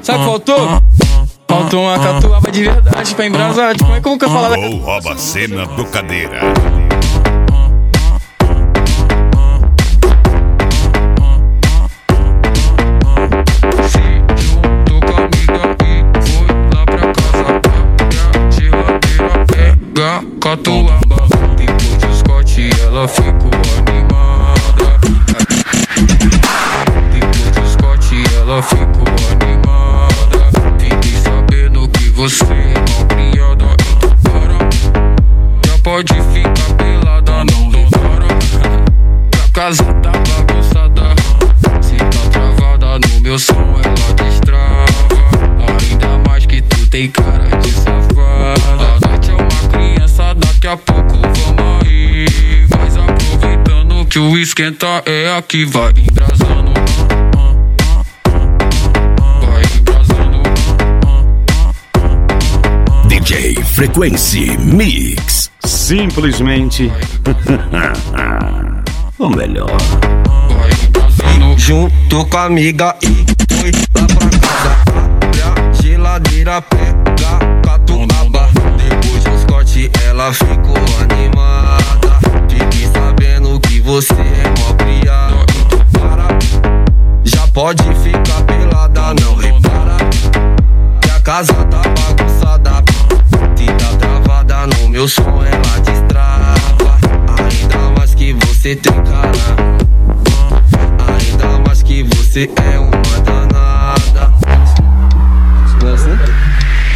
Sabe o que faltou? Faltou uma catuaba de verdade pra embrasar. Como é que eu vou falar? Ou rouba a cena do Cadeira. Catuaba, depois do Scott ela ficou animada. Depois do Scott ela ficou animada. Fiquei sabendo que você é mal criada. Então para, já pode ficar pelada, não repara. Que a casa tá bagunçada. Se tá travada no meu som ela destrava. Ainda mais que tu tem cara de safada. Daqui a pouco vamos aí. Mas aproveitando que o esquenta é aqui. Vai embrasando, vai embrasando. DJ Frequency Mix. Simplesmente o melhor. Vai embrasando. Junto com a amiga e foi lá pra casa. Abre a geladeira, pega catuaba. Depois do Scott ela ficou animada. Fiquei sabendo que você é mó criada. Então para, já pode ficar pelada, não repara. Que a casa tá bagunçada. Se tá travada no meu som ela destrava. Ainda mais que você tem cara. Ainda mais que você é